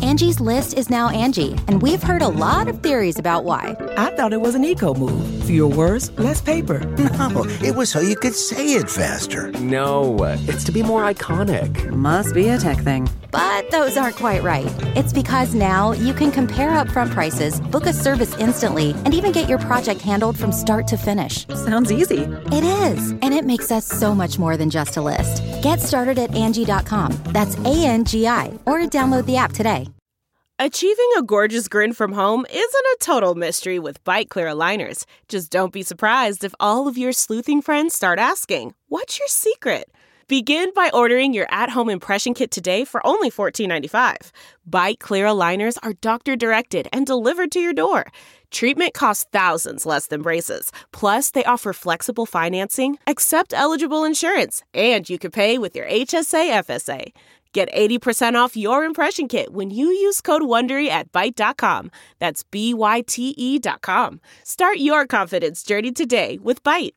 Angie's List is now Angie, and we've heard a lot of theories about why. I thought it was an eco move. Fewer words, less paper. No, it was so you could say it faster. No, it's to be more iconic. Must be a tech thing. But those aren't quite right. It's because now you can compare upfront prices, book a service instantly, and even get your project handled from start to finish. Sounds easy. It is, and it makes us so much more than just a list. Get started at Angie.com. That's ANGI, or download the app today. Achieving a gorgeous grin from home isn't a total mystery with Byte Clear aligners. Just don't be surprised if all of your sleuthing friends start asking, "What's your secret?" Begin by ordering your at-home impression kit today for only $14.95. Byte Clear aligners are doctor-directed and delivered to your door. Treatment costs thousands less than braces. Plus, they offer flexible financing, accept eligible insurance, and you can pay with your HSA FSA. Get 80% off your impression kit when you use code WONDERY at Byte.com. That's BYTE.com. Start your confidence journey today with Byte.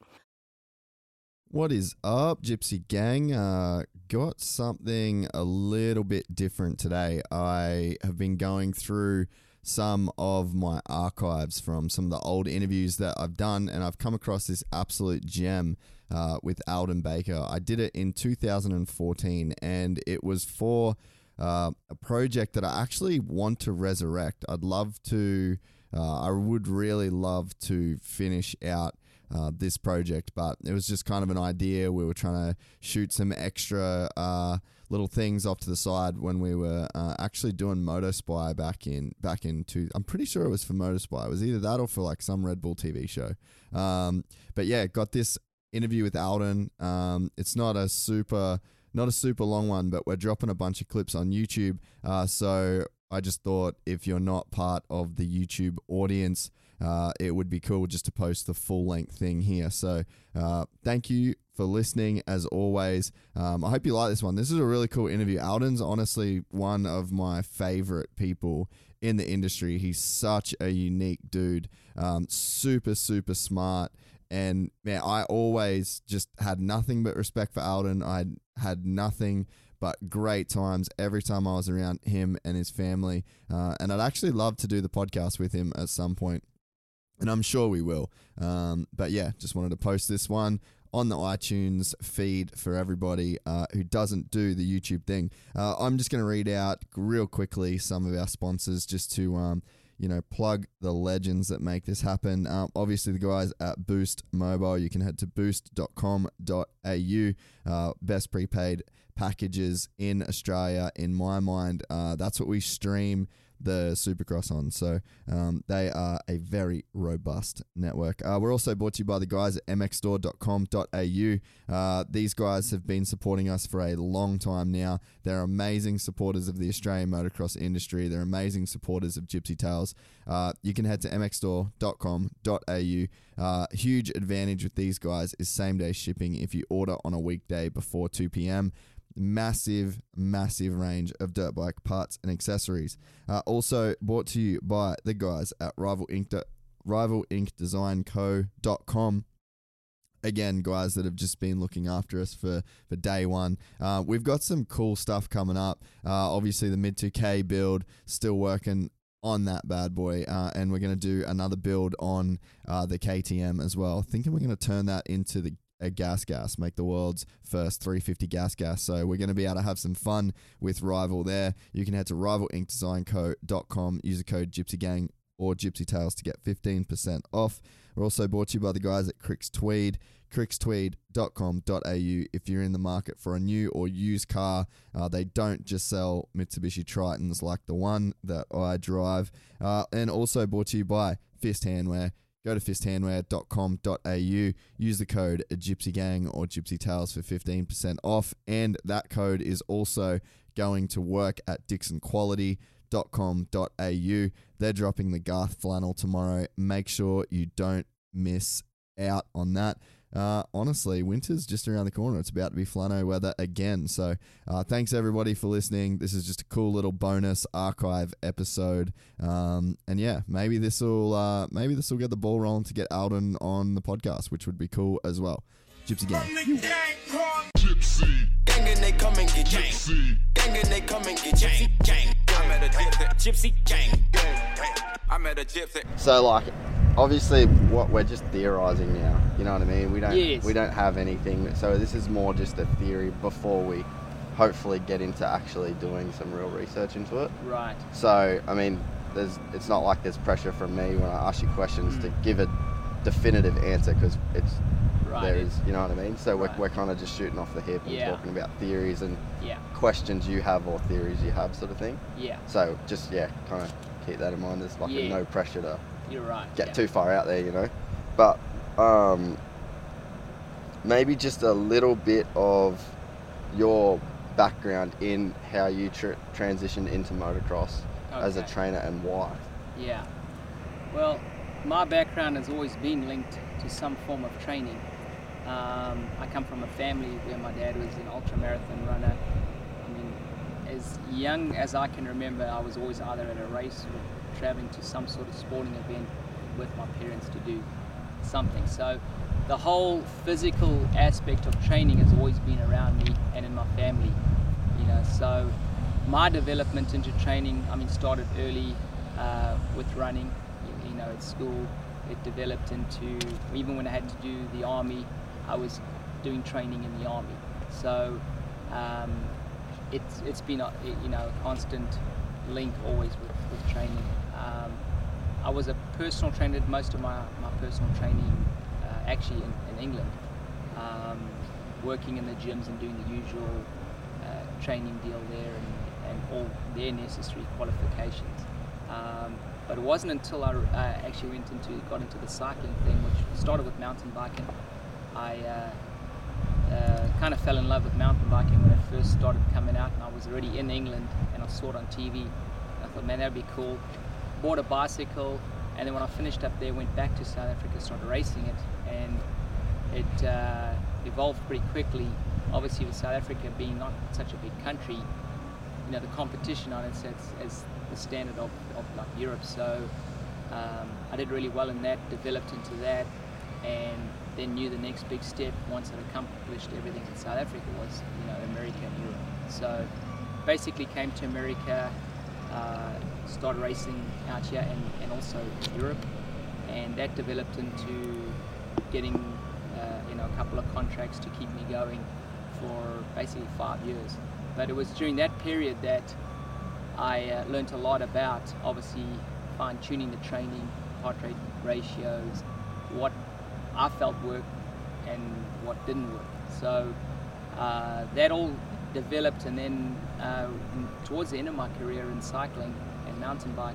What is up, Gypsy Gang? Got something a little bit different today. I have been going through some of my archives from some of the old interviews that I've done, and I've come across this absolute gem with Alden Baker. I did it in 2014, and it was for a project that I actually want to resurrect. I would really love to finish out this project, but it was just kind of an idea. We were trying to shoot some extra little things off to the side when we were actually doing Motospy back in I'm pretty sure it was for Motospy. It was either that or for like some Red Bull TV show. But yeah, got this interview with Alden. It's not a super long one, but we're dropping a bunch of clips on YouTube. So I just thought if you're not part of the YouTube audience, it would be cool just to post the full-length thing here. So thank you for listening, as always. I hope you like this one. This is a really cool interview. Alden's honestly one of my favorite people in the industry. He's such a unique dude, super, super smart. And man, I always just had nothing but respect for Alden. I had nothing but great times every time I was around him and his family. And I'd actually love to do the podcast with him at some point. And I'm sure we will. But yeah, just wanted to post this one on the iTunes feed for everybody who doesn't do the YouTube thing. I'm just going to read out real quickly some of our sponsors just to plug the legends that make this happen. Obviously, the guys at Boost Mobile. You can head to boost.com.au. Best prepaid packages in Australia, in my mind. That's what we stream the Supercross on. So they are a very robust network. We're also brought to you by the guys at mxstore.com.au. These guys have been supporting us for a long time now. They're amazing supporters of the Australian motocross industry. They're amazing supporters of Gypsy Tales. You can head to mxstore.com.au. Huge advantage with these guys is same-day shipping if you order on a weekday before 2 p.m. Massive range of dirt bike parts and accessories. Also brought to you by the guys at RivalInkDesignCo.com. Again, guys that have just been looking after us for day one. We've got some cool stuff coming up. Obviously, the Mid-2K build, still working on that bad boy. And we're going to do another build on the KTM as well. Thinking we're going to turn that into a gas, make the world's first 350 gas. So we're going to be able to have some fun with Rival there. You can head to RivalInkDesignCo.com, use the code GypsyGang or Gypsy Tales to get 15% off. We're also brought to you by the guys at Cricks Tweed, crickstweed.com.au. If you're in the market for a new or used car, they don't just sell Mitsubishi Tritons like the one that I drive. And also brought to you by Fist Handwear. Go to fisthandwear.com.au, use the code GYPSYGANG or Gypsy Tales for 15% off, and that code is also going to work at dixonquality.com.au. They're dropping the Garth flannel tomorrow. Make sure you don't miss out on that. Honestly, winter's just around the corner. It's about to be flannel weather again. So thanks everybody for listening. This is just a cool little bonus archive episode. And yeah, maybe this will get the ball rolling to get Alden on the podcast, which would be cool as well. Gypsy Gang. Gypsy. Gang and they come and get gypsy. Gang and they come and get gypsy. Gang. I'm at a dip Gypsy gang. I met a gypsy. So, like, obviously, what we're just theorising now. You know what I mean? We don't have anything. So this is more just a theory before we hopefully get into actually doing some real research into it. Right. So, I mean, it's not like there's pressure from me when I ask you questions to give a definitive answer, because there is, you know what I mean? So we're kind of just shooting off the hip and talking about theories and questions you have or theories you have, sort of thing. Yeah. So just, kind of keep that in mind. There's like no pressure to get too far out there, you know. But maybe just a little bit of your background in how you transitioned into motocross as a trainer and why. Yeah. Well, my background has always been linked to some form of training. I come from a family where my dad was an ultra-marathon runner. I mean, as young as I can remember, I was always either at a race or traveling to some sort of sporting event with my parents to do something. So the whole physical aspect of training has always been around me and in my family, you know. So my development into training, I mean, started early with running, you know, at school. It developed into, even when I had to do the army, I was doing training in the army. So it's been a constant link always with training. I was a personal trainer, did most of my personal training actually in England, working in the gyms and doing the usual training deal there and all their necessary qualifications. But it wasn't until I actually got into the cycling thing, which started with mountain biking. I kind of fell in love with mountain biking when it first started coming out, and I was already in England and I saw it on TV. I thought, man, that'd be cool. Bought a bicycle, and then when I finished up there, went back to South Africa, started racing it, and it evolved pretty quickly. Obviously, with South Africa being not such a big country, you know, the competition on it as the standard of like Europe. So I did really well in that, developed into that, and then knew the next big step once I'd accomplished everything in South Africa was, you know, America and Europe. So basically came to America, started racing out here and also Europe, and that developed into getting a couple of contracts to keep me going for basically 5 years. But it was during that period that I learned a lot about, obviously, fine-tuning the training, heart rate ratios, what I felt worked and what didn't work. So that all developed, and then towards the end of my career in cycling and mountain bike,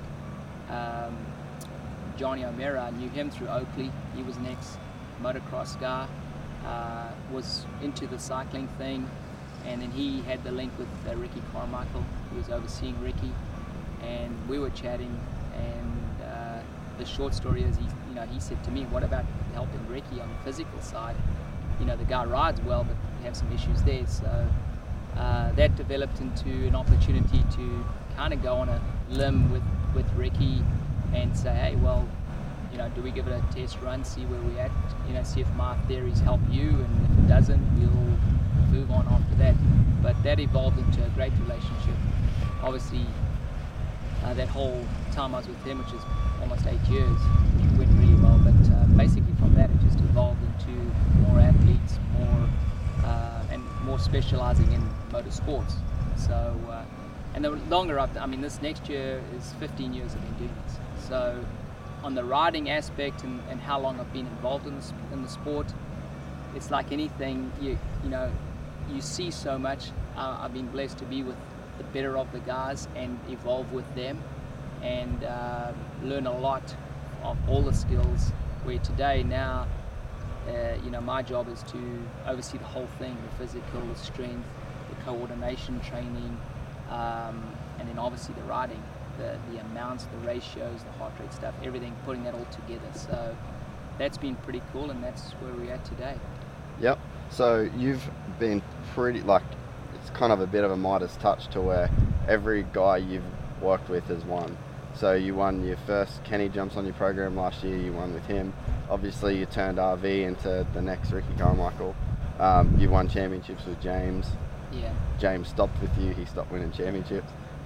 Johnny O'Meara, I knew him through Oakley. He was an ex-motocross guy, was into the cycling thing, and then he had the link with Ricky Carmichael. He was overseeing Ricky, and we were chatting, and the short story is he said to me, what about helping Ricky on the physical side? You know, the guy rides well, but we have some issues there. So that developed into an opportunity to kind of go on a limb with Ricky and say, hey, well, you know, do we give it a test run, see where we're at, you know, see if my theories help you, and if it doesn't, we'll move on after that. But that evolved into a great relationship. Obviously, that whole time I was with him, which is almost 8 years, went really well, but basically from that it just evolved into more athletes, and more specializing in motorsports. So, and the longer up, I mean, this next year is 15 years I've been doing this. So on the riding aspect and how long I've been involved in the sport, it's like anything, you see so much. I've been blessed to be with the better of the guys and evolve with them and learn a lot of all the skills, where today now my job is to oversee the whole thing, the physical, the strength, the coordination training, and then obviously the riding, the amounts, the ratios, the heart rate stuff, everything, putting that all together. So that's been pretty cool, and that's where we're at today. Yep. So you've been pretty, like, it's kind of a bit of a Midas touch to where every guy you've worked with has won. So you won your first Kenny Jumps on your program last year, you won with him. Obviously you turned RV into the next Ricky Carmichael. You won championships with James. Yeah. James stopped with you, he stopped winning championships.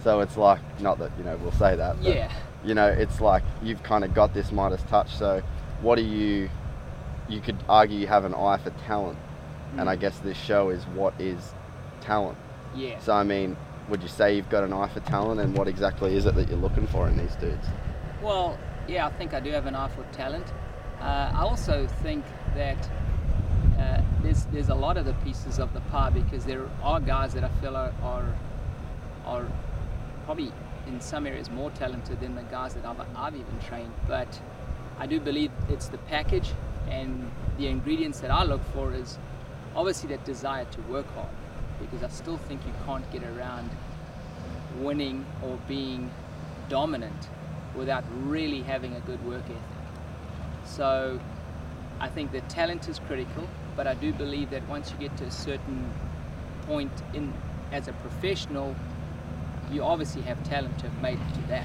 So it's like, not that, we'll say that, but, Yeah. It's like you've kind of got this Midas touch. So what do you could argue you have an eye for talent. And I guess this show is what is talent. Yeah. So, I mean, would you say you've got an eye for talent, and what exactly is it that you're looking for in these dudes? Well, yeah, I think I do have an eye for talent. I also think that there's a lot of the pieces of the pie, because there are guys that I feel are probably in some areas more talented than the guys that I've even trained. But I do believe it's the package, and the ingredients that I look for is obviously that desire to work hard, because I still think you can't get around winning or being dominant without really having a good work ethic. So I think the talent is critical, but I do believe that once you get to a certain point in as a professional, you obviously have talent to have made it to that,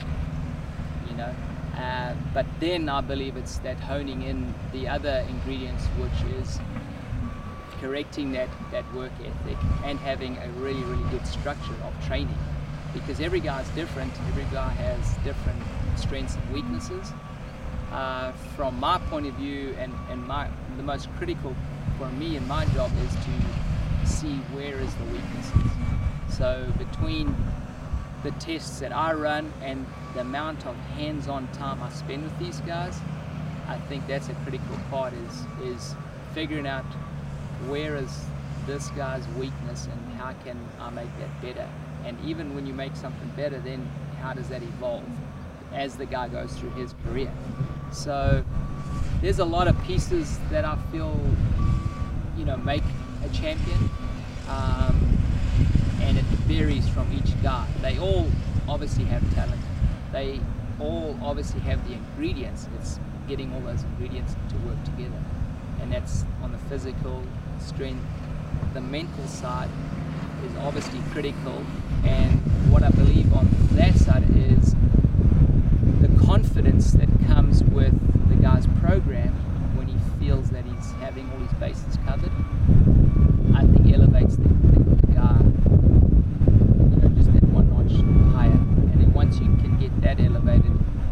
but then I believe it's that honing in the other ingredients, which is correcting that work ethic and having a really, really good structure of training, because every guy's different. Every guy has different strengths and weaknesses. From my point of view, and the most critical for me in my job is to see where is the weaknesses. So between the tests that I run and the amount of hands-on time I spend with these guys, I think that's a critical part, is figuring out where is this guy's weakness and how can I make that better. And even when you make something better, then how does that evolve as the guy goes through his career? So there's a lot of pieces that I feel make a champion, and it varies from each guy. They all obviously have talent, they all obviously have the ingredients. It's getting all those ingredients to work together, and that's on the physical strength. The mental side is obviously critical, and what I believe on that side is the confidence that comes with the guy's program when he feels that he's having all his bases covered. I think elevates the guy, just that one notch higher. And then once you can get that elevated,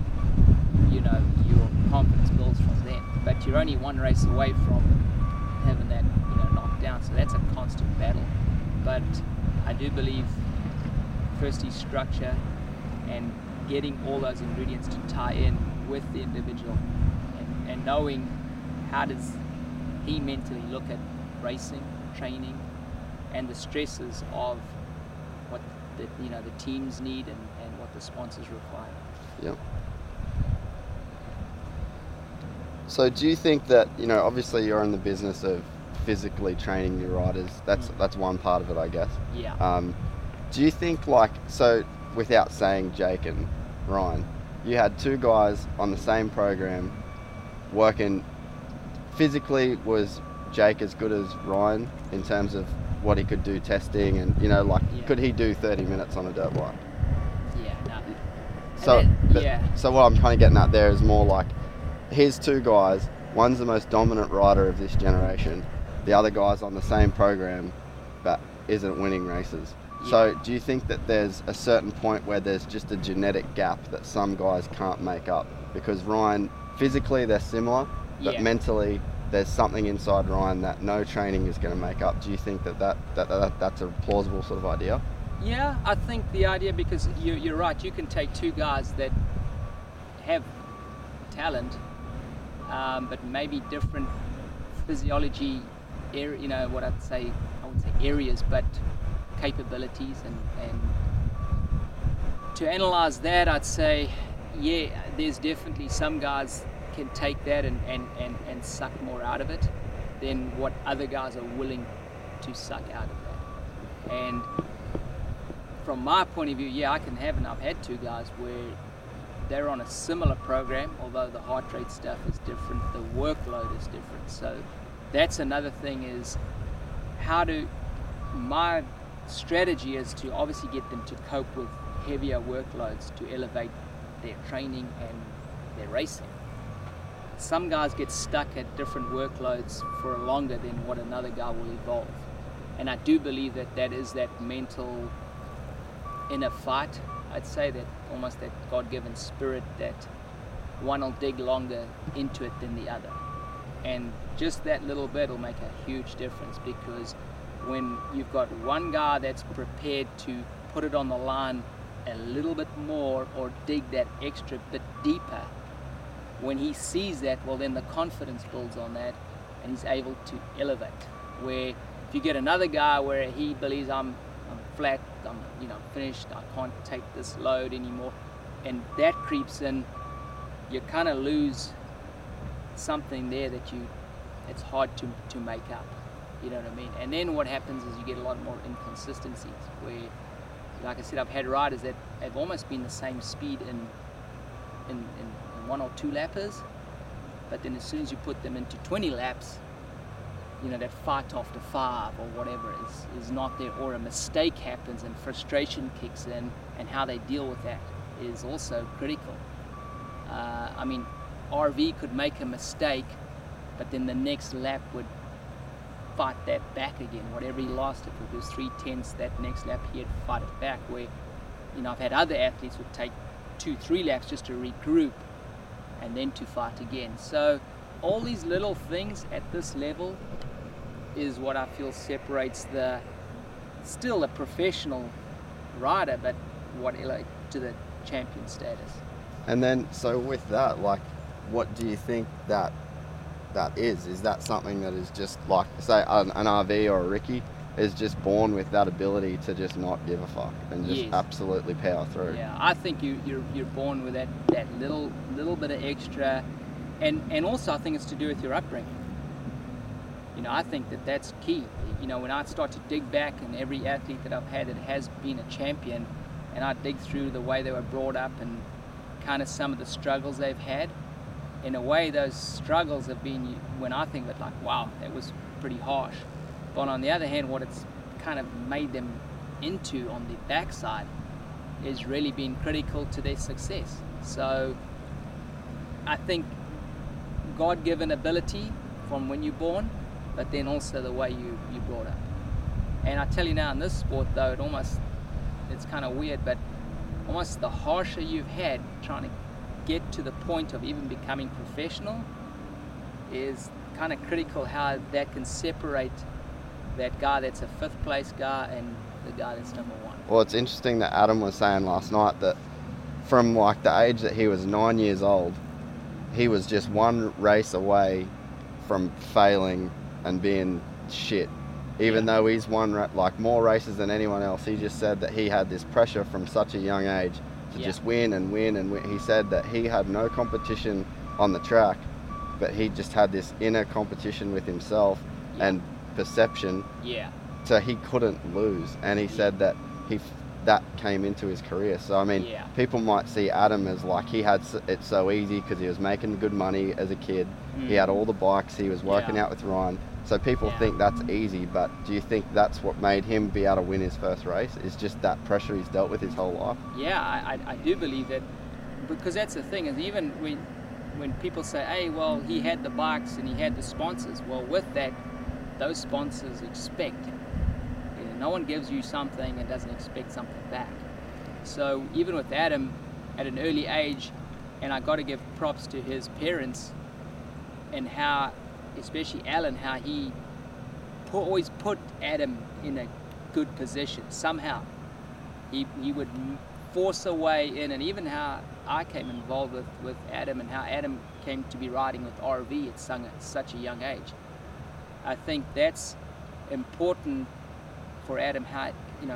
your confidence builds from then. But you're only one race away from having that, knocked down. So that's a constant battle. But I do believe, firstly, structure and getting all those ingredients to tie in with the individual, and knowing how does he mentally look at racing, training, and the stresses of what the teams need and what the sponsors require. Yeah. So do you think that, obviously you're in the business of physically training your riders, that's one part of it, I guess. Yeah. Do you think, so without saying Jake and Ryan, you had two guys on the same program working physically? Was Jake as good as Ryan in terms of what he could do testing and, could he do 30 minutes on a dirt bike? Yeah, no. So what I'm kind of getting at there is more like, here's two guys, one's the most dominant rider of this generation, the other guy's on the same program but isn't winning races. Yeah. So do you think that there's a certain point where there's just a genetic gap that some guys can't make up? Because Ryan, physically they're similar, but mentally there's something inside Ryan that no training is going to make up. Do you think that's a plausible sort of idea? Yeah, I think the idea, because you're right, you can take two guys that have talent, but maybe different physiology, I wouldn't say areas, but capabilities, and to analyze that, I'd say, there's definitely some guys can take that and suck more out of it than what other guys are willing to suck out of that. And from my point of view, I can have, and I've had two guys where they're on a similar program, although the heart rate stuff is different, the workload is different. So that's another thing, is my strategy is to obviously get them to cope with heavier workloads to elevate their training and their racing. Some guys get stuck at different workloads for longer than what another guy will evolve. And I do believe that is that mental inner fight I'd say that almost that God-given spirit that one will dig longer into it than the other. And just that little bit will make a huge difference, because when you've got one guy that's prepared to put it on the line a little bit more or dig that extra bit deeper, when he sees that, well, then the confidence builds on that and he's able to elevate. Where if you get another guy where he believes I'm flat, I'm finished, I can't take this load anymore, and that creeps in, you kind of lose something there that it's hard to make up, you know what I mean? And then what happens is you get a lot more inconsistencies where, like I said, I've had riders that have almost been the same speed in 1 or 2 lappers, but then as soon as you put them into 20 laps, that fight after 5 or whatever is not there, or a mistake happens and frustration kicks in, and how they deal with that is also critical. RV could make a mistake, but then the next lap would fight that back again. Whatever he lost, if it was 3/10, that next lap he'd fight it back. Where, I've had other athletes would take 2-3 laps just to regroup and then to fight again. So all these little things at this level is what I feel separates still a professional rider, but to the champion status. And then, so with that, what do you think that is? Is that something that is just like, say, an RV or a Ricky is just born with that ability to just not give a fuck and just absolutely power through? Yeah, I think you're born with that little bit of extra, and also I think it's to do with your upbringing. I think that's key. When I start to dig back, and every athlete that I've had that has been a champion, and I dig through the way they were brought up and kind of some of the struggles they've had, in a way those struggles have been, when I think of it, like, wow, that was pretty harsh. But on the other hand, what it's kind of made them into on the backside is really being critical to their success. So I think God-given ability from when you're born, but then also the way you brought up. And I tell you now, in this sport though, it's kind of weird, but almost the harsher you've had trying to get to the point of even becoming professional is kind of critical, how that can separate that guy that's a 5th place guy and the guy that's number 1. Well, it's interesting that Adam was saying last night that from the age that he was 9 years old, he was just one race away from failing and being shit. Even though he's won more races than anyone else, he just said that he had this pressure from such a young age to just win and win and win. He said that he had no competition on the track, but he just had this inner competition with himself and perception. So he couldn't lose, and he said that that came into his career. So people might see Adam as he had it so easy because he was making good money as a kid. He had all the bikes, he was working out with Ryan. So people think that's easy, but do you think that's what made him be able to win his first race? Is just that pressure he's dealt with his whole life? Yeah, I do believe that, because that's the thing, is even when people say, hey, well, he had the bikes and he had the sponsors, well, with that, those sponsors expect. No one gives you something and doesn't expect something back. So even with Adam, at an early age, and I got to give props to his parents, and how, especially Alan, how he always put Adam in a good position somehow. He would force a way in, and even how I came involved with Adam, and how Adam came to be riding with RV at such a young age. I think that's important for Adam, how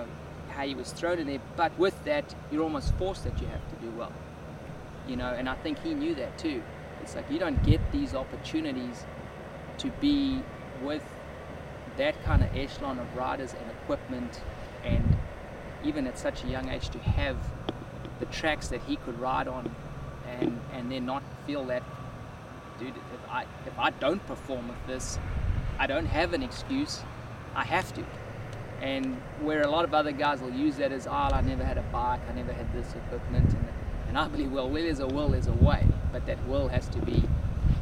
he was thrown in there, but with that you're almost forced that you have to do well, and I think he knew that too. It's like you don't get these opportunities to be with that kind of echelon of riders and equipment, and even at such a young age to have the tracks that he could ride on, and then not feel that, dude, if I don't perform with this, I don't have an excuse, I have to. And where a lot of other guys will use that as, I never had a bike, I never had this equipment, and I believe, well, where there's a will, there's a way, but that will has to be,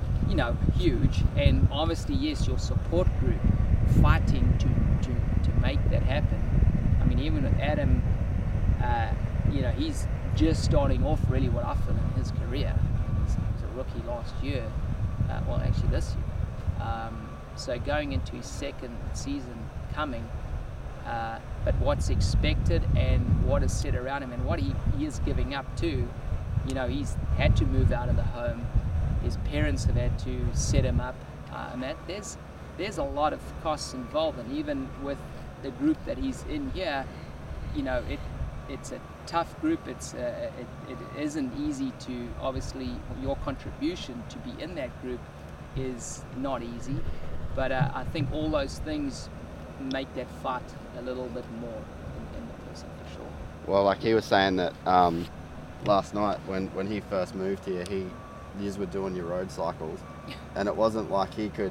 huge. And obviously, yes, your support group fighting to make that happen. I mean, even with Adam, just starting off really what I feel in his career. He's a rookie last year, well actually this year. So going into his second season coming, but what's expected and what is set around him and what he is giving up too. You know, he's had to move out of the home. His parents have had to set him up. And there's a lot of costs involved, and even with the group that he's in here, you know, it's a tough group. It isn't easy to, obviously, your contribution to be in that group is not easy. But I think all those things make that fight a little bit more in the person for sure. Well, like he was saying that last night when he first moved here, you were doing your road cycles, and it wasn't like he could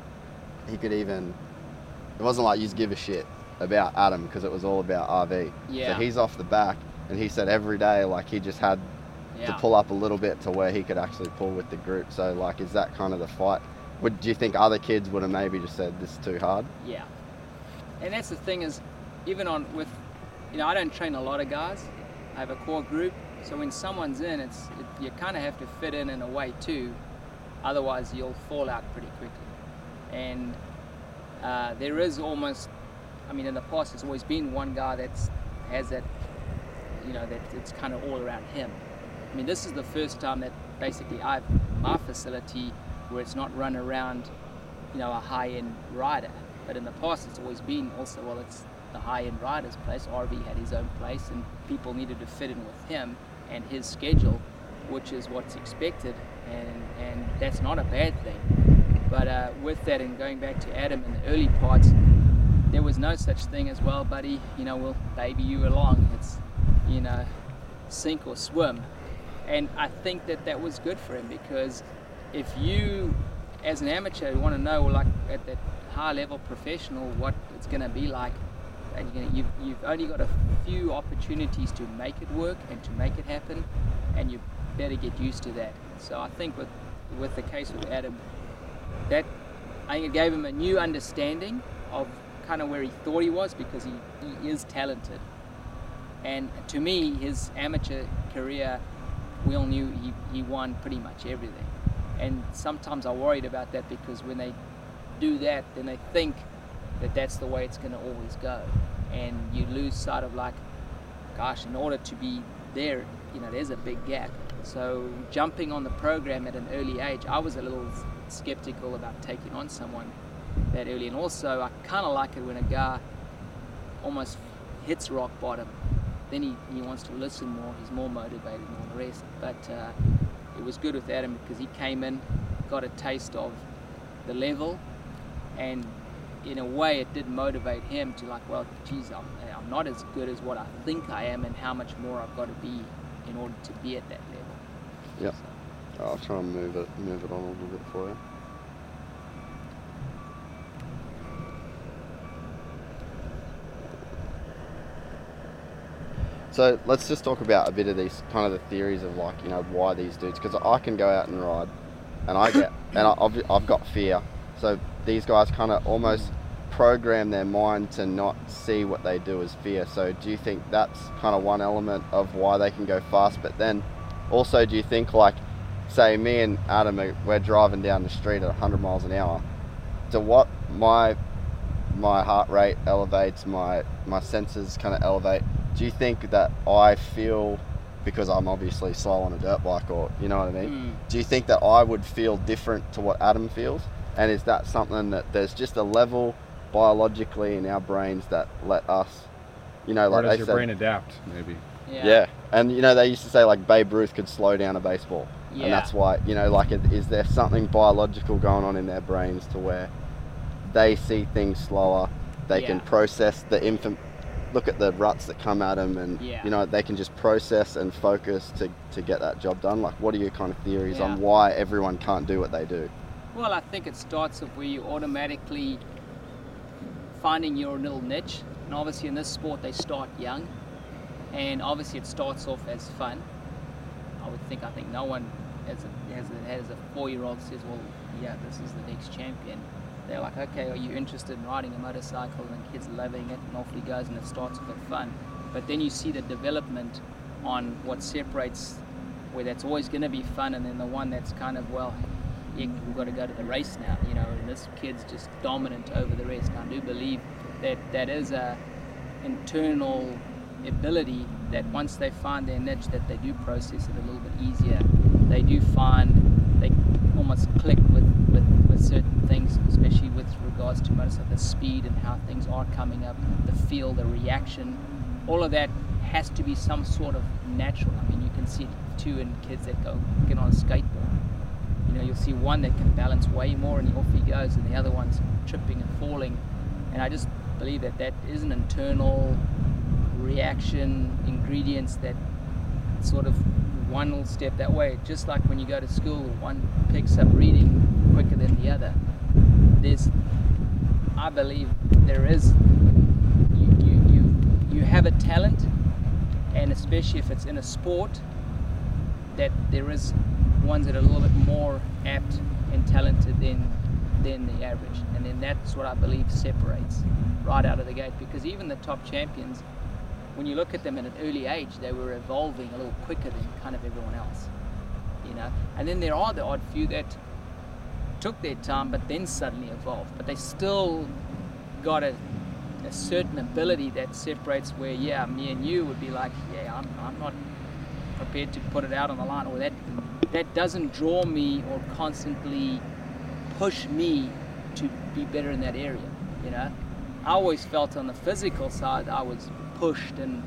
even. It wasn't like you give a shit about Adam because it was all about RV. Yeah. So he's off the back, and he said every day like he just had to pull up a little bit to where he could actually pull with the group. So like, is that kind of the fight? Do you think other kids would have maybe just said this is too hard? Yeah. And that's the thing is, even with, you know, I don't train a lot of guys. I have a core group. So when someone's in, you kind of have to fit in a way too. Otherwise, you'll fall out pretty quickly. And there is almost, I mean, in the past, there's always been one guy that has that, you know, that it's kind of all around him. I mean, this is the first time that basically I've my facility where it's not run around, you know, a high-end rider. But in the past, it's always been also, well, it's the high-end rider's place. RV had his own place, and people needed to fit in with him and his schedule, which is what's expected, and that's not a bad thing. But with that, and going back to Adam in the early parts, there was no such thing as, well, buddy, you know, we'll baby you along. It's, you know, sink or swim. And I think that was good for him, because if you, as an amateur, want to know, like at that high-level professional, what it's going to be like, and you've only got a few opportunities to make it work and to make it happen, and you better get used to that. So I think with the case with Adam, that I think it gave him a new understanding of kind of where he thought he was, because he is talented. And to me, his amateur career, we all knew he won pretty much everything. And sometimes I worried about that, because when they do that, then they think that that's the way it's going to always go. And you lose sight of, like, gosh, in order to be there, you know, there's a big gap. So jumping on the program at an early age, I was a little skeptical about taking on someone that early. And also, I kind of like it when a guy almost hits rock bottom. Then he wants to listen more, he's more motivated and all the rest. But it was good with Adam, because he came in, got a taste of the level, and in a way it did motivate him to, like, well, geez, I'm not as good as what I think I am, and how much more I've got to be in order to be at that level. Yep. So I'll try and move it on a little bit for you. So let's just talk about a bit of these kind of the theories of, like, you know, why these dudes, because I can go out and ride, and I've got fear. So these guys kind of almost program their mind to not see what they do as fear. So do you think that's kind of one element of why they can go fast? But then also, do you think, like, say me and Adam, we're driving down the street at 100 miles an hour, to what my heart rate elevates, my senses kind of elevate. Do you think that I feel, because I'm obviously slow on a dirt bike, or, you know what I mean? Do you think that I would feel different to what Adam feels? And is that something that there's just a level biologically in our brains that let us, you know, like or does they your said, brain adapt, maybe? Yeah. And, you know, they used to say, like, Babe Ruth could slow down a baseball. Yeah. And that's why, you know, like, is there something biological going on in their brains to where they see things slower, they can process look at the ruts that come at them, and, you know, they can just process and focus to get that job done? Like, what are your kind of theories on why everyone can't do what they do? Well, I think it starts off where you automatically finding your little niche. And obviously in this sport, they start young. And obviously it starts off as fun. I think no one has a 4-year-old says, well, yeah, this is the next champion. They're like, okay, are you interested in riding a motorcycle? And the kid's loving it, and off he goes, and it starts off at fun. But then you see the development on what separates where that's always going to be fun, and then the one that's kind of, well, heck, we've got to go to the race now, and this kid's just dominant over the rest. I do believe that is a internal ability that once they find their niche, that they do process it a little bit easier. They do find they almost click with certain things, especially with regards to motorcycle, the speed and how things are coming up, the feel, the reaction. All of that has to be some sort of natural. I mean, you can see it too in kids that get on a skateboard. You'll see one that can balance way more and off he goes, and the other one's tripping and falling. And I just believe that is an internal reaction, ingredients that sort of one will step that way. Just like when you go to school, one picks up reading quicker than the other. I believe there is, you have a talent, and especially if it's in a sport, that there is ones that are a little bit more apt and talented than the average, and then that's what I believe separates right out of the gate. Because even the top champions, when you look at them at an early age, they were evolving a little quicker than kind of everyone else, and then there are the odd few that took their time but then suddenly evolved, but they still got a certain ability that separates where, yeah, me and you would be like, yeah, I'm not prepared to put it out on the line, or that doesn't draw me or constantly push me to be better in that area. I always felt on the physical side I was pushed, and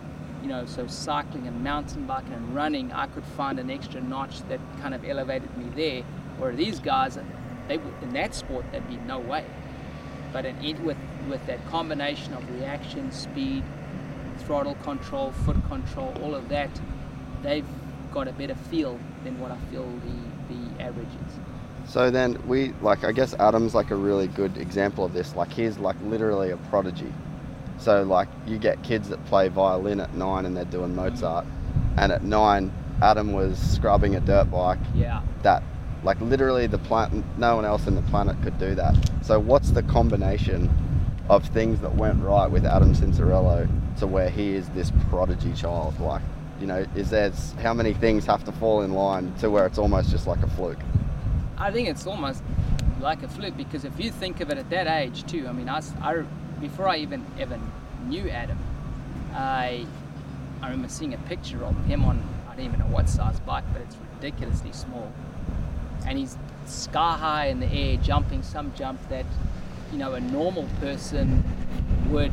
so cycling and mountain biking and running, I could find an extra notch that kind of elevated me there, where these guys, in that sport, there'd be no way. But with that combination of reaction, speed, throttle control, foot control, all of that, they've got a better feel than what I feel the average is. So then I guess Adam's like a really good example of this. Like, he's like literally a prodigy. So like, you get kids that play violin at 9 and they're doing Mozart, and at 9 Adam was scrubbing a dirt bike. Yeah. That, like, literally no one else in the planet could do that. So what's the combination of things that went right with Adam Cincerello to where he is this prodigy child? Like, how many things have to fall in line to where it's almost just like a fluke? I think it's almost like a fluke, because if you think of it at that age too, I mean, before I even knew Adam, I remember seeing a picture of him on, I don't even know what size bike, but it's ridiculously small. And he's sky high in the air, jumping some jump that, a normal person would,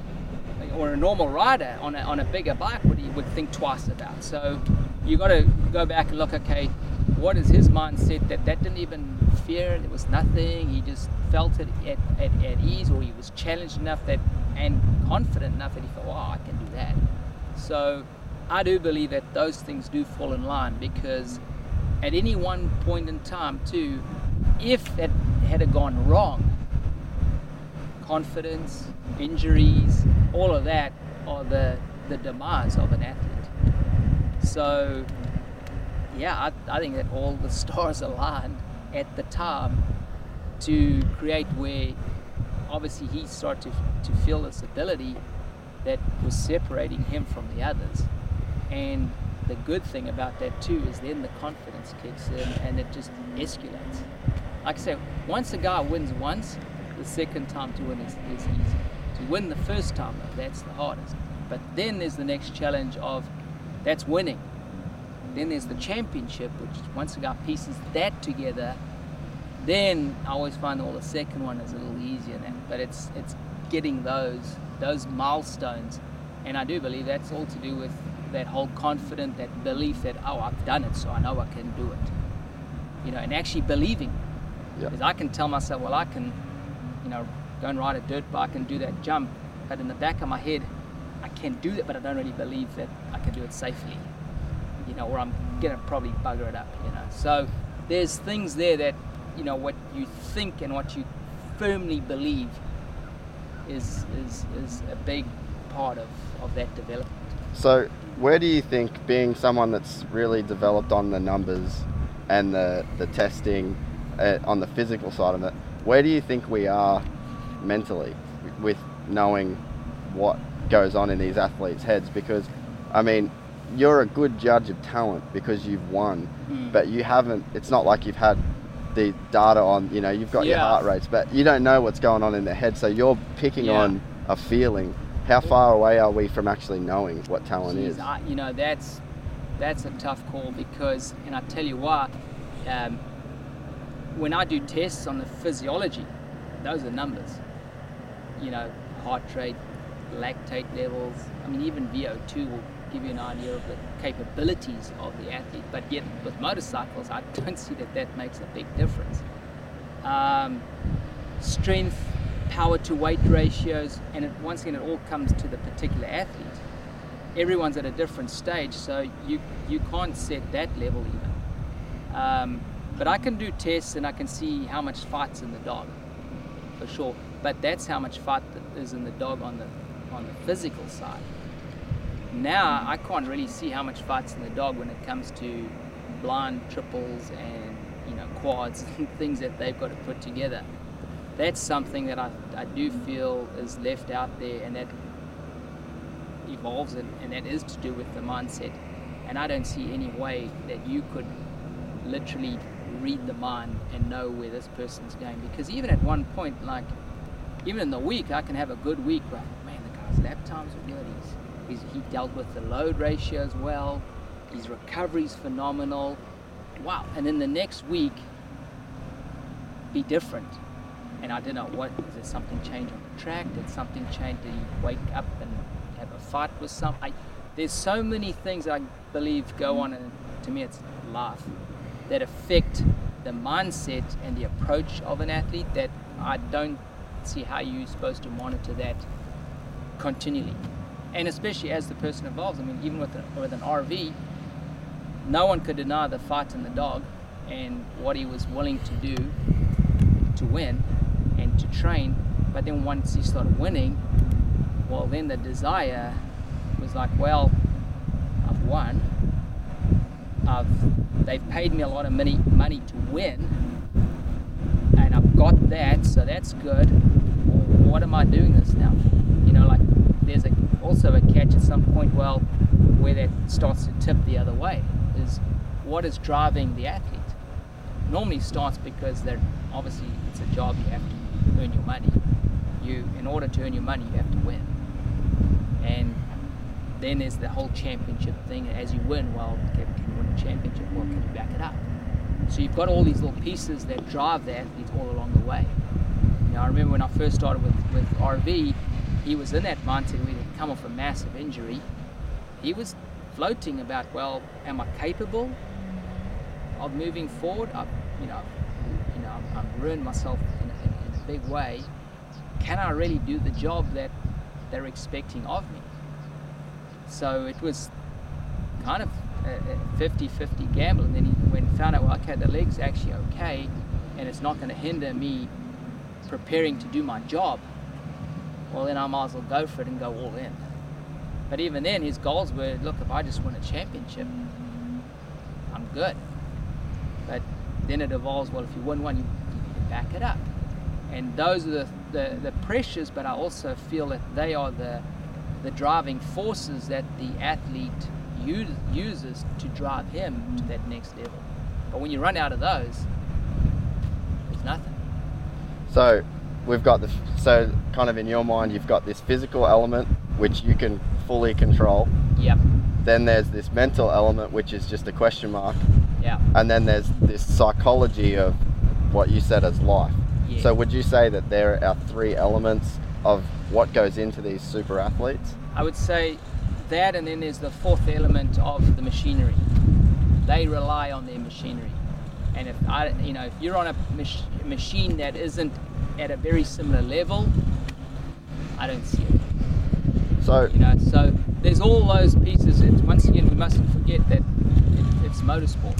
or a normal rider on a bigger bike would think twice about. So you got to go back and look, okay, what is his mindset that didn't even fear, there was nothing, he just felt it at ease, or he was challenged enough and confident enough that he thought, wow, I can do that. So I do believe that those things do fall in line, because at any one point in time too, if that had gone wrong, confidence, injuries, all of that are the demise of an athlete. So yeah, I think that all the stars aligned at the time to create where obviously he started to feel this ability that was separating him from the others. And the good thing about that too is then the confidence kicks in and it just escalates. Like I say, once a guy wins once, the second time to win is easy. To win the first time, though, that's the hardest. But then there's the next challenge of, that's winning. Then there's the championship, which once a guy pieces that together, then I always find the second one is a little easier than. But it's getting those milestones, and I do believe that's all to do with that whole confident, that belief that, oh, I've done it, so I know I can do it. And actually believing. Because I can tell myself, well, I can, go and ride a dirt bike and do that jump, but in the back of my head, I can do that, but I don't really believe that I can do it safely, or I'm gonna probably bugger it up, So there's things there that, what you think and what you firmly believe is a big part of that development. So where do you think, being someone that's really developed on the numbers and the testing on the physical side of it, where do you think we are mentally with knowing what goes on in these athletes' heads? Because, I mean, you're a good judge of talent because you've won, but you haven't. It's not like you've had the data on. You know, you've got your heart rates, but you don't know what's going on in their head. So you're picking on a feeling. How far away are we from actually knowing what talent is? You know, that's a tough call because, and I tell you why. When I do tests on the physiology, those are numbers. You know, heart rate, lactate levels. I mean, even VO2 will give you an idea of the capabilities of the athlete. But yet, with motorcycles, I don't see that makes a big difference. Strength, power to weight ratios, and once again, it all comes to the particular athlete. Everyone's at a different stage, so you can't set that level even. But I can do tests and I can see how much fight's in the dog, for sure. But that's how much fight is in the dog on the physical side. Now I can't really see how much fight's in the dog when it comes to blind triples and, you know, quads and things that they've got to put together. That's something that I do feel is left out there, and that evolves, and that is to do with the mindset. And I don't see any way that you could literally read the mind and know where this person's going, because even at one point, like even in the week, I can have a good week where, man, the guy's lap times are good, he dealt with the load ratios well, his recovery's phenomenal, wow. And then the next week be different, and I don't know what, is there something change on the track, did something change, did he wake up and have a fight with there's so many things I believe go on, and to me it's life, that affect the mindset and the approach of an athlete, that I don't see how you're supposed to monitor that continually. And especially as the person evolves. I mean, even with an RV, no one could deny the fight in the dog and what he was willing to do to win and to train. But then once he started winning, well, then the desire was like, well, I've won. They've paid me a lot of money to win, and I've got that, so that's good. What am I doing this now? You know, like there's also a catch at some point, well, where that starts to tip the other way, is what is driving the athlete. Normally starts because they're obviously, it's a job, you have to earn your money. In order to earn your money, you have to win. And then there's the whole championship thing. As you win, well, can you win a championship, or can you back it up? So you've got all these little pieces that drive the athletes all along the way. You know, I remember when I first started with RV, he was in that mindset where he'd come off a massive injury. He was floating about, well, am I capable of moving forward? I've ruined myself in a big way. Can I really do the job that they're expecting of me? So it was kind of a 50-50 gamble, and then when he found out, well, okay, the leg's actually okay, and it's not going to hinder me preparing to do my job, well, then I might as well go for it and go all in. But even then, his goals were, look, if I just win a championship, I'm good. But then it evolves, well, if you win one, you can back it up. And those are the pressures, but I also feel that they are the driving forces that the athlete uses to drive him to that next level. But when you run out of those, there's nothing. So we've got so kind of in your mind, you've got this physical element which you can fully control. Yep. Then there's this mental element which is just a question mark. Yeah. And then there's this psychology of what you said as life. Yeah. So would you say that there are three elements of what goes into these super athletes? I would say that, and then there's the fourth element of the machinery. They rely on their machinery, and if you're on a machine that isn't at a very similar level, I don't see it. So so there's all those pieces. Once again, we mustn't forget that it's motorsport.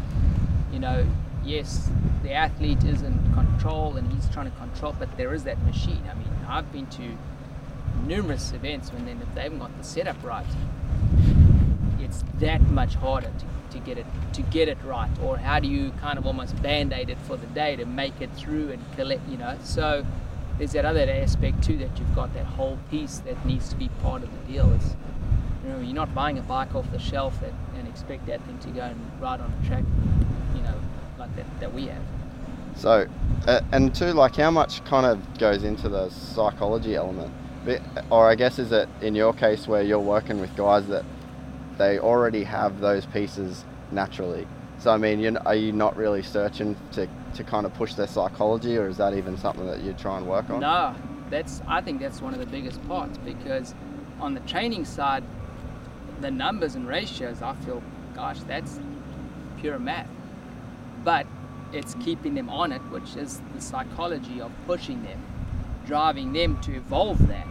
Yes, the athlete is in control and he's trying to control, but there is that machine. I mean, I've been to numerous events when if they haven't got the setup right, it's that much harder to get it right. Or how do you kind of almost band-aid it for the day to make it through and collect, So there's that other aspect too, that you've got that whole piece that needs to be part of the deal. Remember, you're not buying a bike off the shelf and expect that thing to go and ride on a track, like that we have. So, and two, like how much kind of goes into the psychology element? Or I guess is it in your case where you're working with guys that they already have those pieces naturally? So I mean, are you not really searching to kind of push their psychology, or is that even something that you try and work on? No, I think that's one of the biggest parts, because on the training side, the numbers and ratios, I feel, gosh, that's pure math. But it's keeping them on it, which is the psychology of pushing them, driving them to evolve that,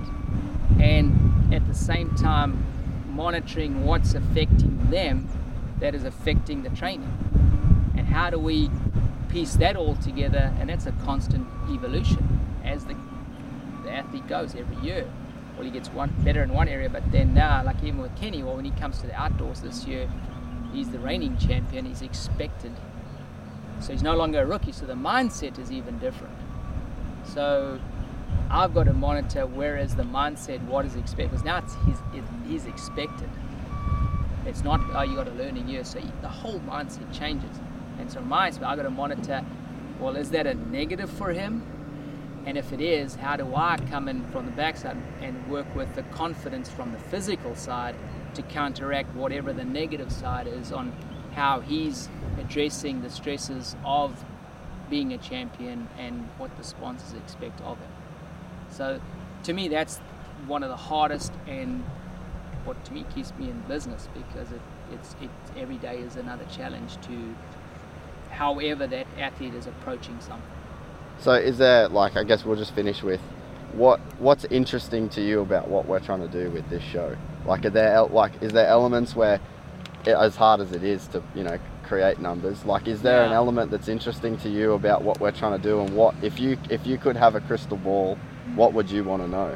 and at the same time monitoring what's affecting them that is affecting the training. And how do we piece that all together? And that's a constant evolution as the athlete goes every year. Well, he gets better in one area, but then now, like even with Kenny, well, when he comes to the outdoors this year, he's the reigning champion, he's expected. So he's no longer a rookie, so the mindset is even different. So I've got to monitor where is the mindset, what is expected, because now he's expected. It's not, oh, you got to learn a year, so the whole mindset changes. And so I've got to monitor, well, is that a negative for him? And if it is, how do I come in from the backside and work with the confidence from the physical side to counteract whatever the negative side is on how he's addressing the stresses of being a champion and what the sponsors expect of him. So to me, that's one of the hardest, and what to me keeps me in business, because it's every day is another challenge to however that athlete is approaching something. So is there, like, I guess we'll just finish with what's interesting to you about what we're trying to do with this show? Like, is there elements where, as hard as it is to, create numbers, like, is there an element that's interesting to you about what we're trying to do, and what, if you could have a crystal ball, what would you want to know?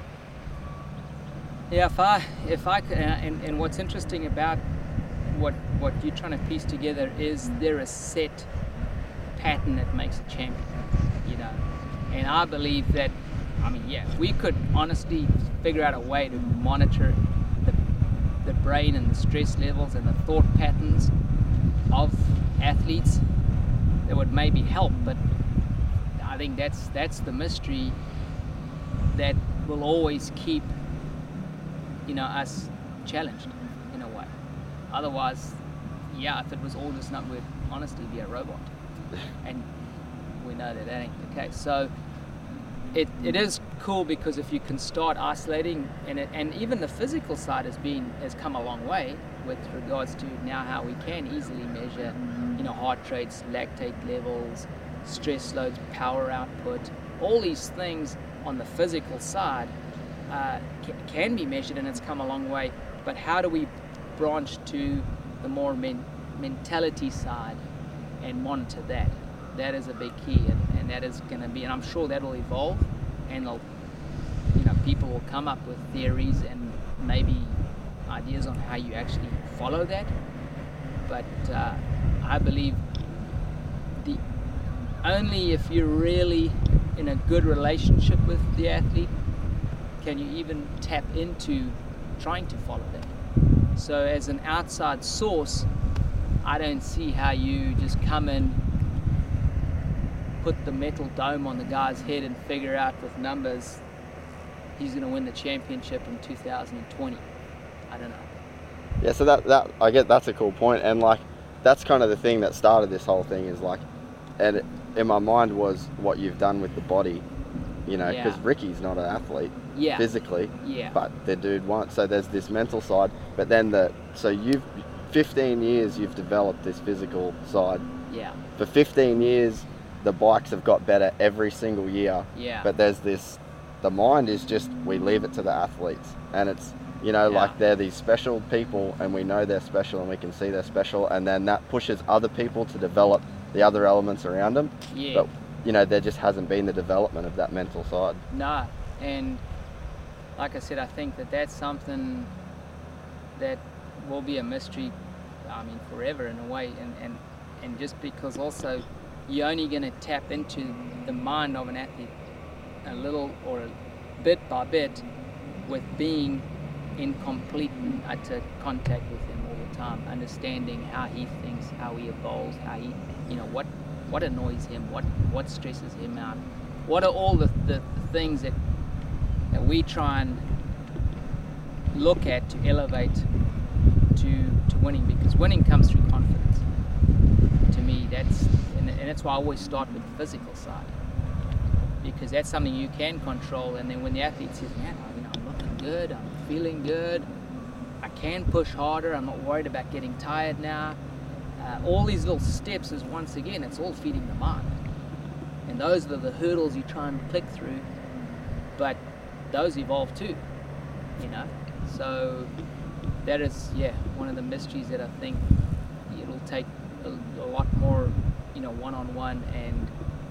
Yeah, if I could, and what's interesting about what you're trying to piece together is there a set pattern that makes a champion, and I believe that, if we could honestly figure out a way to monitor the brain and the stress levels and the thought patterns of athletes, that would maybe help. But I think that's the mystery that will always keep us challenged in a way. Otherwise, if it was all just not, we'd honestly be a robot, and we know that ain't the case. So it is cool, because if you can start isolating, and even the physical side has come a long way with regards to now how we can easily measure heart rates, lactate levels, stress loads, power output. All these things on the physical side can be measured, and it's come a long way. But how do we branch to the more mentality side and monitor that? That is a big key, and that is going to be, and I'm sure that will evolve, and people will come up with theories and maybe ideas on how you actually follow that. But I believe only if you're really in a good relationship with the athlete can you even tap into trying to follow that. So as an outside source, I don't see how you just come in, put the metal dome on the guy's head and figure out with numbers he's going to win the championship in 2020. I don't know. Yeah, so that I get, that's a cool point, and like that's kind of the thing that started this whole thing, is like, and in my mind was what you've done with the body, because Ricky's not an athlete physically, but the dude won't. So there's this mental side, but then you've 15 years you've developed this physical side. Yeah. For 15 years, the bikes have got better every single year. Yeah. But there's this, the mind is just, we leave it to the athletes, and it's, like they're these special people, and we know they're special, and we can see they're special, and then that pushes other people to develop the other elements around them. Yeah. But there just hasn't been the development of that mental side. No, and like I said, I think that's something that will be a mystery, forever in a way, and just because also you're only going to tap into the mind of an athlete a little, or a bit by bit, with being in complete and utter contact with him all the time, understanding how he thinks, how he evolves, how he, what annoys him, what stresses him out, what are all the things that we try and look at to elevate to winning, because winning comes through confidence. To me, that's why I always start with the physical side, because that's something you can control. And then when the athlete says, man, I'm looking good, I'm feeling good, I can push harder, I'm not worried about getting tired now. All these little steps is, once again, it's all feeding the mind. And those are the hurdles you try and click through, but those evolve too, So that is, one of the mysteries that I think it'll take a lot more, one-on-one and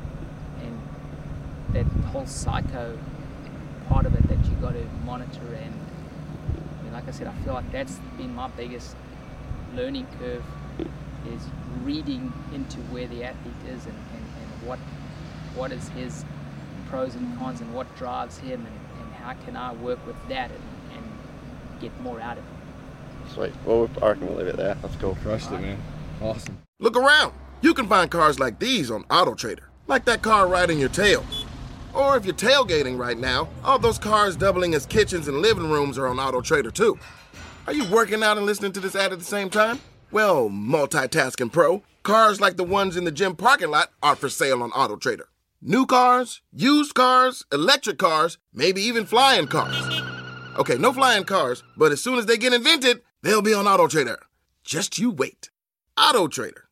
that whole psycho part of it that you got to monitor. And like I said, I feel like that's been my biggest learning curve, is reading into where the athlete is and what is his pros and cons and what drives him, and how can I work with that and get more out of him. Sweet. Well, I reckon we'll leave it there. That's cool. Crushed it, man. Awesome. Look around. You can find cars like these on AutoTrader, like that car riding your tail. Or if you're tailgating right now, all those cars doubling as kitchens and living rooms are on AutoTrader too. Are you working out and listening to this ad at the same time? Well, multitasking pro, cars like the ones in the gym parking lot are for sale on AutoTrader. New cars, used cars, electric cars, maybe even flying cars. Okay, no flying cars, but as soon as they get invented, they'll be on AutoTrader. Just you wait. AutoTrader.